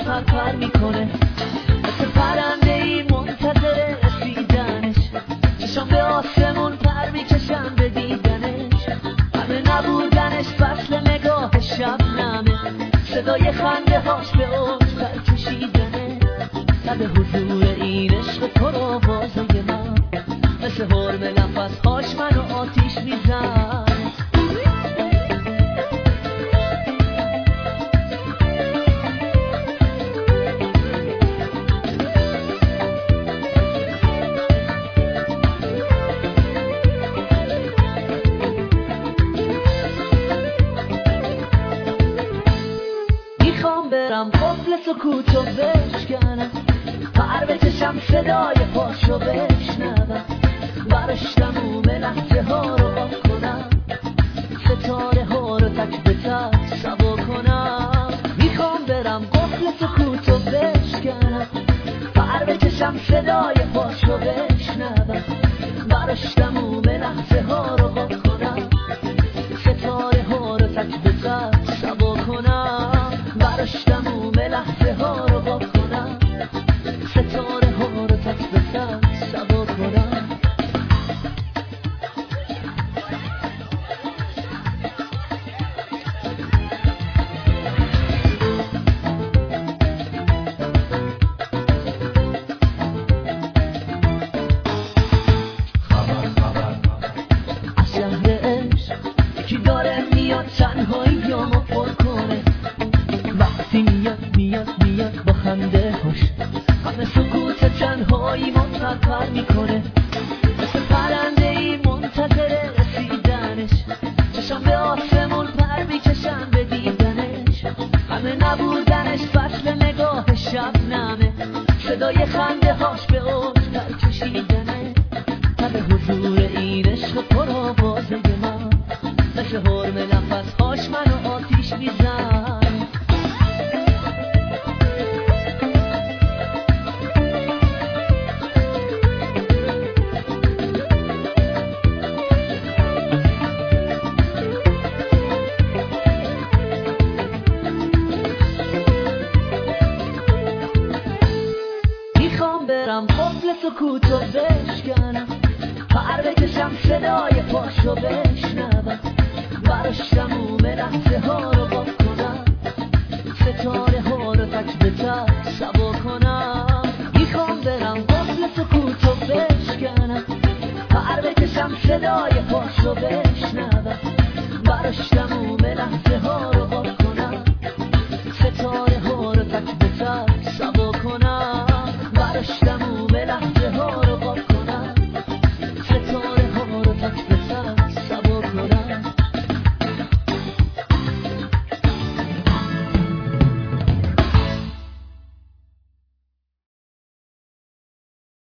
پر میکنه، مثل پرنده ای منتظر رسیدنش. چشم به آسمون پر میکشن به دیدنش، همه نبودنش فصل نگاه شبنمه، صدای خنده هاش به اوج پر کشیدنه. لب حضور این عشق پرآوازه من، مثل حرم نفس هاش منو آتیش میزنه. برم قفل سکوتو بشکنم، پر بکشم صدای پاشو بشنوم، براش تموم لحظه ها رو آف کنم، ستاره ها رو تک به تک سوا کنم. میخوام برم قفل سکوتو بشکنم، پر بکشم صدای پاشو بشنوم، براش تموم لحظه ها رو آف کنم، ستاره ها رو تک به تک سوا کنم، براش تموم لحظه ها رو با کنم، ستاره ها رو تک به تک سوا کنم. از شهر عشق یکی داره میاد تنهاییامو پر کنه، وقتی میاد با خنده هاش همه سکوت تنهایی پر میکنه، مثل پرنده ای منتظر رسیدنش. چشم به آسمون پر میکشن به دیدنش، همه نبودنش فصل نگاه شبنمه، صدای خنده هاش به اوج پر کشیدنه. لب حضور این عشق پرآوازه من، مثل حرم نفس هاش منو آتیش میزنه. برم قفل سکوتو بشکنم، پر بکشم صدای پاشو بشنوم، براش تموم لحظه ها رو باز کنم، ستاره ها رو تک به تک سوا کنم. میخوام برم قفل سکوتو بشکنم، پر بکشم صدای پاشو بشنوم، براش تموم